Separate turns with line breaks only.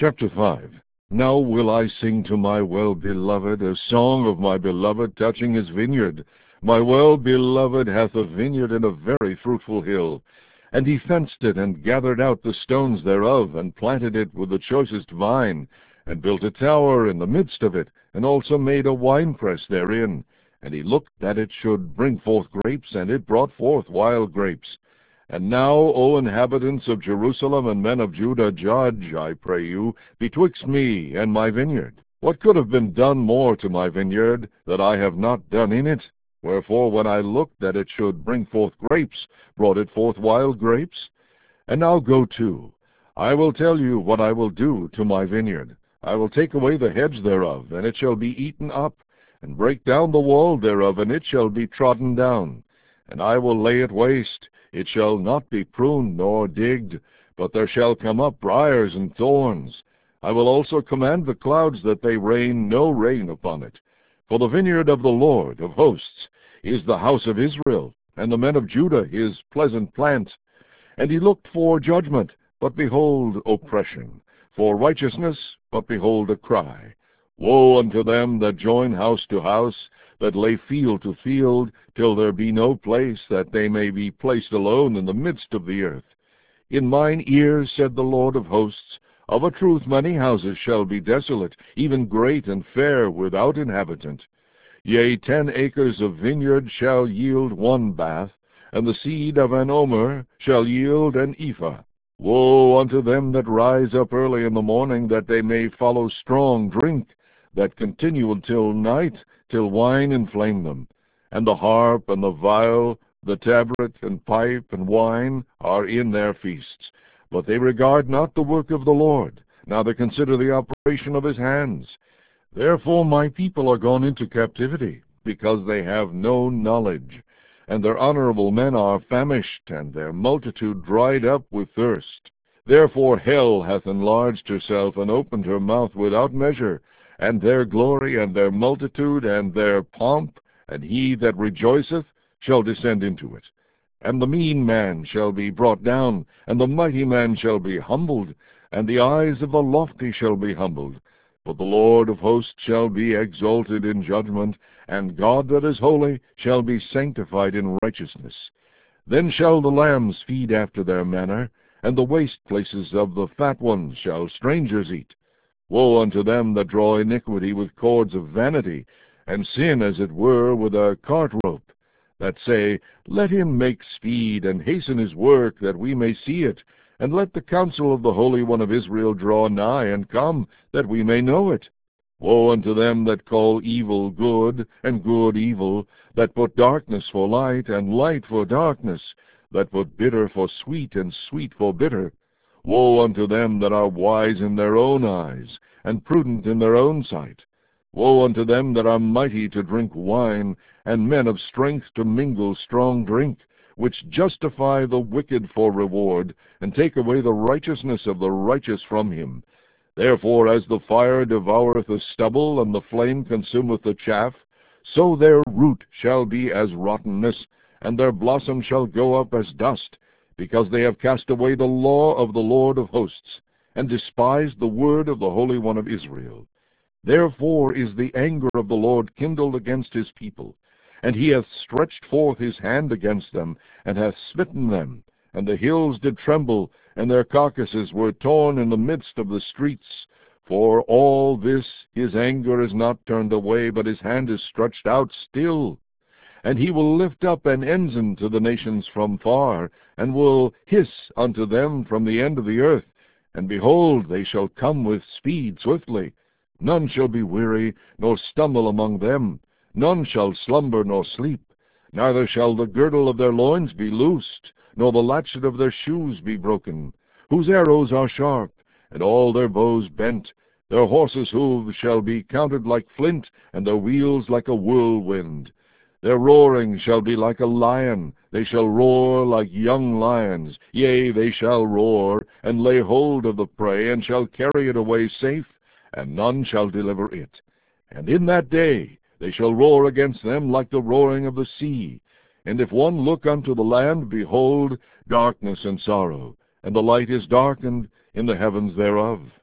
Chapter 5. Now will I sing to my well-beloved a song of my beloved touching his vineyard. My well-beloved hath a vineyard in a very fruitful hill. And he fenced it, and gathered out the stones thereof, and planted it with the choicest vine, and built a tower in the midst of it, and also made a winepress therein. And he looked that it should bring forth grapes, and it brought forth wild grapes. And now, O inhabitants of Jerusalem and men of Judah, judge, I pray you, betwixt me and my vineyard. What could have been done more to my vineyard, that I have not done in it? Wherefore, when I looked that it should bring forth grapes, brought it forth wild grapes? And now go to. I will tell you what I will do to my vineyard. I will take away the hedge thereof, and it shall be eaten up, and break down the wall thereof, and it shall be trodden down. And I will lay it waste. It shall not be pruned nor digged, but there shall come up briars and thorns. I will also command the clouds that they rain no rain upon it. For the vineyard of the Lord of hosts is the house of Israel, and the men of Judah his pleasant plant. And he looked for judgment, but behold oppression, for righteousness, but behold a cry. Woe unto them that join house to house, that lay field to field, till there be no place, that they may be placed alone in the midst of the earth. In mine ears, said the Lord of hosts, of a truth many houses shall be desolate, even great and fair, without inhabitant. Yea, 10 acres of vineyard shall yield 1 bath, and the seed of an omer shall yield an ephah. Woe unto them that rise up early in the morning, that they may follow strong drink, that continue until night, till wine inflame them. And the harp and the viol, the tabret and pipe and wine are in their feasts. But they regard not the work of the Lord, neither consider the operation of his hands. Therefore my people are gone into captivity, because they have no knowledge. And their honorable men are famished, and their multitude dried up with thirst. Therefore hell hath enlarged herself, and opened her mouth without measure, and their glory, and their multitude, and their pomp, and he that rejoiceth shall descend into it. And the mean man shall be brought down, and the mighty man shall be humbled, and the eyes of the lofty shall be humbled. But the Lord of hosts shall be exalted in judgment, and God that is holy shall be sanctified in righteousness. Then shall the lambs feed after their manner, and the waste places of the fat ones shall strangers eat. Woe unto them that draw iniquity with cords of vanity, and sin as it were with a cart rope, that say, Let him make speed, and hasten his work, that we may see it, and let the counsel of the Holy One of Israel draw nigh, and come, that we may know it. Woe unto them that call evil good, and good evil, that put darkness for light, and light for darkness, that put bitter for sweet, and sweet for bitter. Woe unto them that are wise in their own eyes, and prudent in their own sight. Woe unto them that are mighty to drink wine, and men of strength to mingle strong drink, which justify the wicked for reward, and take away the righteousness of the righteous from him. Therefore as the fire devoureth the stubble, and the flame consumeth the chaff, so their root shall be as rottenness, and their blossom shall go up as dust, because they have cast away the law of the Lord of hosts, and despised the word of the Holy One of Israel. Therefore is the anger of the Lord kindled against his people, and he hath stretched forth his hand against them, and hath smitten them. And the hills did tremble, and their carcasses were torn in the midst of the streets. For all this his anger is not turned away, but his hand is stretched out still. And he will lift up an ensign to the nations from far, and will hiss unto them from the end of the earth. And behold, they shall come with speed swiftly. None shall be weary, nor stumble among them. None shall slumber nor sleep. Neither shall the girdle of their loins be loosed, nor the latchet of their shoes be broken. Whose arrows are sharp, and all their bows bent. Their horses' hooves shall be counted like flint, and their wheels like a whirlwind. Their roaring shall be like a lion. They shall roar like young lions. Yea, they shall roar, and lay hold of the prey, and shall carry it away safe, and none shall deliver it. And in that day they shall roar against them like the roaring of the sea. And if one look unto the land, behold, darkness and sorrow, and the light is darkened in the heavens thereof.